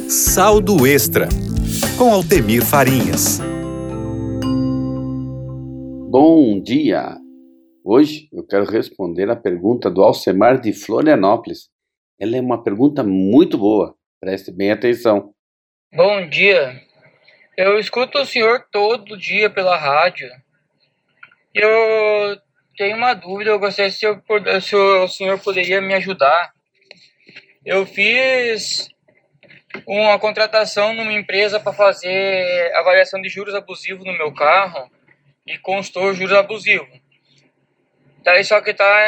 Saldo Extra, com Altemir Farinhas. Bom dia! Hoje eu quero responder a pergunta do Alcemar de Florianópolis. Ela é uma pergunta muito boa, preste bem atenção. Bom dia! Eu escuto o senhor todo dia pela rádio. Eu tenho uma dúvida, eu gostaria se o senhor poderia me ajudar. Eu fiz uma contratação numa empresa para fazer avaliação de juros abusivos no meu carro e constou juros abusivos. Daí só que está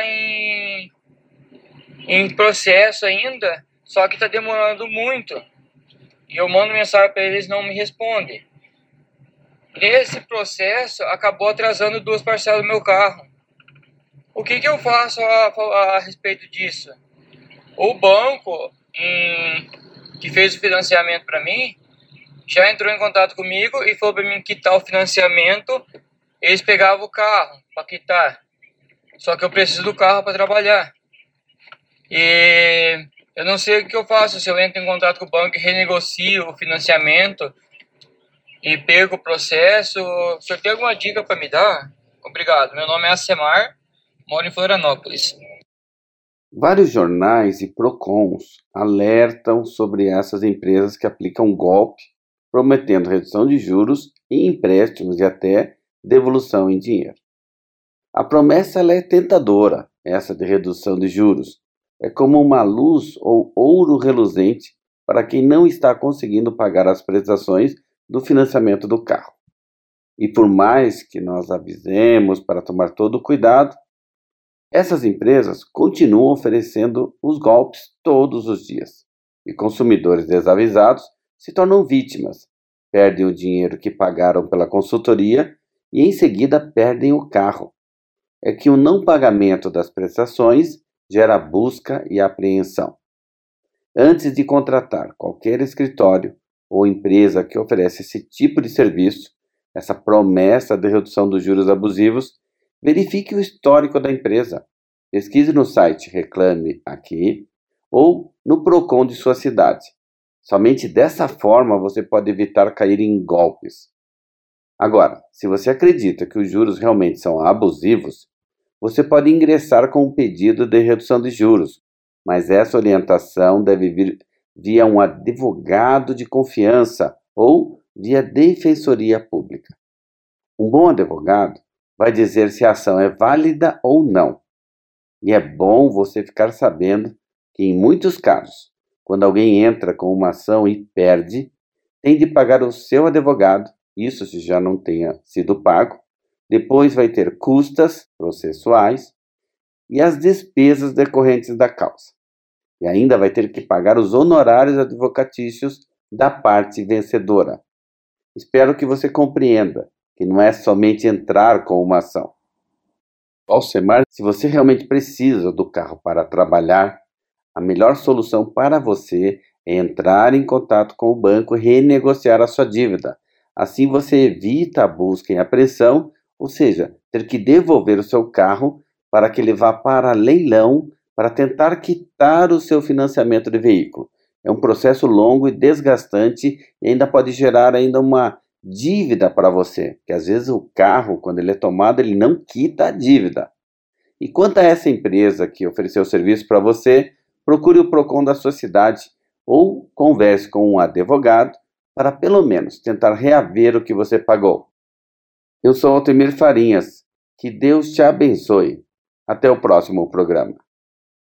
em processo ainda, só que está demorando muito. E eu mando mensagem para eles, não me respondem. Esse processo acabou atrasando 2 parcelas do meu carro. O que eu faço a respeito disso? O banco que fez o financiamento para mim já entrou em contato comigo e falou para mim quitar o financiamento. Eles pegavam o carro para quitar. Só que eu preciso do carro para trabalhar. E eu não sei o que eu faço, se eu entro em contato com o banco e renegocio o financiamento e perco o processo. O senhor tem alguma dica para me dar? Obrigado. Meu nome é Alcemar, moro em Florianópolis. Vários jornais e PROCONs alertam sobre essas empresas que aplicam golpe, prometendo redução de juros e empréstimos e até devolução em dinheiro. A promessa ela é tentadora, essa de redução de juros. É como uma luz ou ouro reluzente para quem não está conseguindo pagar as prestações do financiamento do carro. E por mais que nós avisemos para tomar todo o cuidado, essas empresas continuam oferecendo os golpes todos os dias. E consumidores desavisados se tornam vítimas, perdem o dinheiro que pagaram pela consultoria e em seguida perdem o carro. É que o não pagamento das prestações gera busca e apreensão. Antes de contratar qualquer escritório ou empresa que oferece esse tipo de serviço, essa promessa de redução dos juros abusivos, verifique o histórico da empresa. Pesquise no site Reclame Aqui ou no PROCON de sua cidade. Somente dessa forma você pode evitar cair em golpes. Agora, se você acredita que os juros realmente são abusivos, você pode ingressar com um pedido de redução de juros, mas essa orientação deve vir via um advogado de confiança ou via defensoria pública. Um bom advogado vai dizer se a ação é válida ou não. E é bom você ficar sabendo que em muitos casos, quando alguém entra com uma ação e perde, tem de pagar o seu advogado, isso se já não tenha sido pago, depois vai ter custas processuais e as despesas decorrentes da causa. E ainda vai ter que pagar os honorários advocatícios da parte vencedora. Espero que você compreenda que não é somente entrar com uma ação. Alcemar, se você realmente precisa do carro para trabalhar, a melhor solução para você é entrar em contato com o banco e renegociar a sua dívida. Assim você evita a busca e apreensão, ou seja, ter que devolver o seu carro para que ele vá para leilão para tentar quitar o seu financiamento de veículo. É um processo longo e desgastante e ainda pode gerar ainda uma dívida para você, porque às vezes o carro, quando ele é tomado, ele não quita a dívida. E quanto a essa empresa que ofereceu o serviço para você, procure o PROCON da sua cidade ou converse com um advogado para pelo menos tentar reaver o que você pagou. Eu sou Altemir Farinhas. Que Deus te abençoe. Até o próximo programa.